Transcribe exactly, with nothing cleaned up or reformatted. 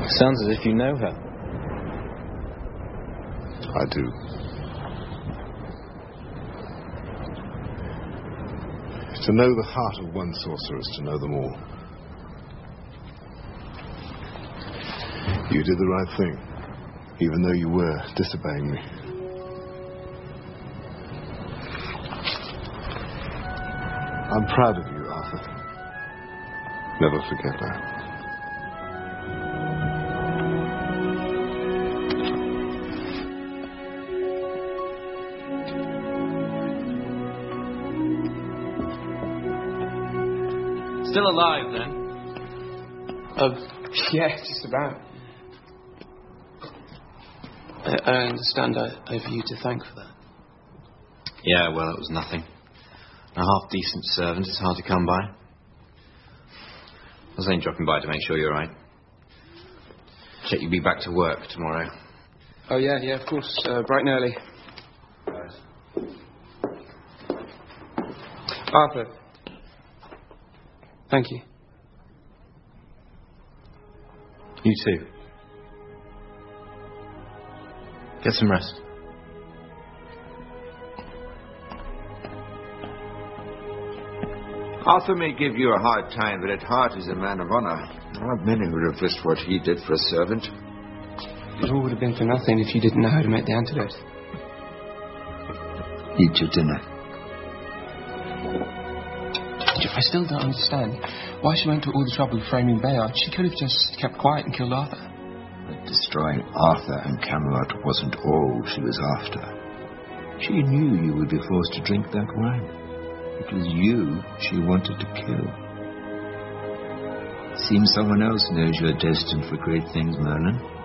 Sounds as if you know her. I do. To know the heart of one sorcerer is to know them all. You did the right thing, even though you were disobeying me. I'm proud of you, Arthur. Never forget that. Still alive, then? Uh, yeah, just about. I, I understand I, I have you to thank for that. Yeah, well, it was nothing. A half-decent servant is hard to come by. I was only dropping by to make sure you're right. Check you'll be back to work tomorrow. Oh, yeah, yeah, of course. Uh, bright and early. Right. Arthur. Thank you. You too. Get some rest. Arthur may give you a hard time, but at heart he's a man of honor. Not many would have risked what he did for a servant. It all would have been for nothing if you didn't know how to make the antidote. Eat your dinner. I still don't understand why she went to all the trouble of framing Bayard. She could have just kept quiet and killed Arthur. But destroying Arthur and Camelot wasn't all she was after. She knew you would be forced to drink that wine. It was you she wanted to kill. Seems someone else knows you're destined for great things, Merlin.